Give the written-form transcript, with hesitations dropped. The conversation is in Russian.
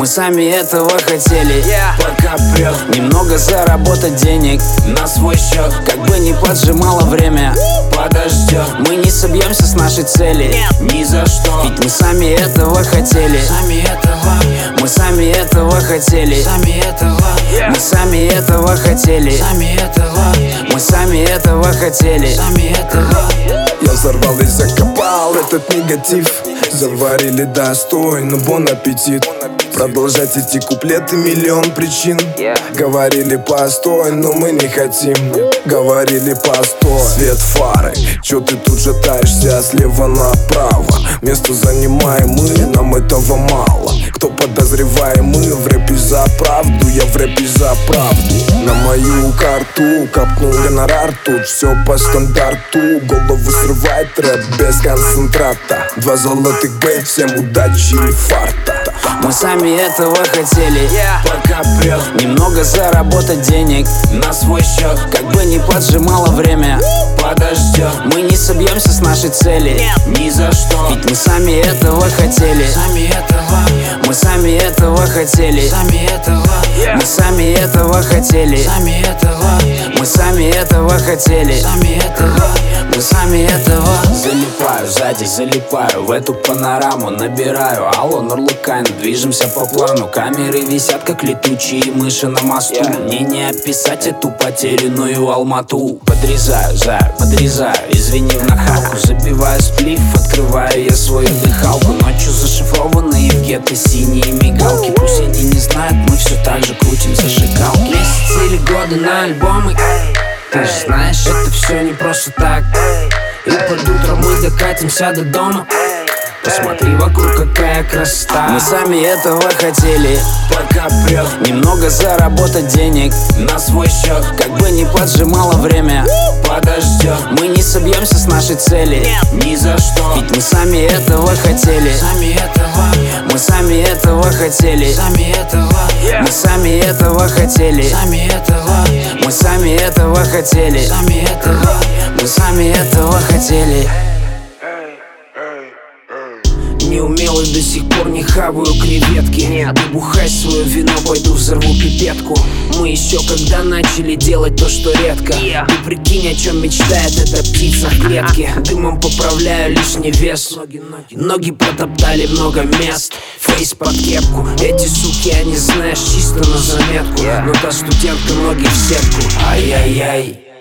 Мы сами этого хотели. Пока прет, немного заработать денег на свой счет. Как бы ни поджимало время, подождет. Мы не собьемся с нашей цели ни за что, ведь мы сами этого хотели. Мы сами этого хотели. Мы сами этого хотели. Мы сами этого хотели. Я взорвал и закопал этот негатив. Заварили достойно, бон аппетит. Продолжать эти куплеты, миллион причин. Говорили постой, но мы не хотим. Говорили постой. Свет фары, чё ты тут же таешься слева направо? Место занимаем мы, нам этого мало. Кто подозреваемый в рэпе за правду? Я в рэпе за правду. На мою карту капнул гонорар, тут все по стандарту. Голову срывает рэп без концентрата. 2 золотых Г, всем удачи и фарта. Мы сами этого хотели. Пока прет, немного заработать денег на свой счет. Как бы ни поджимало время, подождет. Мы не собьемся с нашей цели ни за что, ведь мы сами этого хотели. Мы сами этого хотели. Мы сами этого хотели. Мы сами этого хотели. Мы сами этого. Залипаю сзади, залипаю в эту панораму. Набираю, алло, Нурлукайн. Движемся по плану, камеры висят как летучие мыши на мосту. Мне не описать эту потерянную Алмату. Подрезаю, подрезаю, извини в нахалку. Забиваю сплив, открываю я свою дыхалку. Ночью зашифрованные в гетто синие мигалки. Пусть они не знают, мы все так же крутим зажигалки. Месяцы или годы на альбомы. Ты же знаешь, это все не просто так. И под утро мы докатимся до дома. Посмотри вокруг, какая красота. Мы сами этого хотели. Пока прет, немного заработать денег на свой счет. Как бы ни поджимало время, подождет. Мы не собьемся с нашей цели ни за что, ведь мы сами этого хотели. Мы сами этого хотели. Мы сами этого хотели. Мы сами этого хотели. Мы сами этого хотели. Неумелый до сих пор не хаваю креветки. Ты бухай свое вино, пойду взорву пипетку. Мы еще когда начали делать то, что редко. Ты прикинь, о чем мечтает эта птица в клетке. Дымом поправляю лишний вес. Ноги протоптали много мест. Фейс под кепку. Эти суки, они знаешь, чисто на заметку. Но та студентка ноги в сетку. Ай-яй-яй.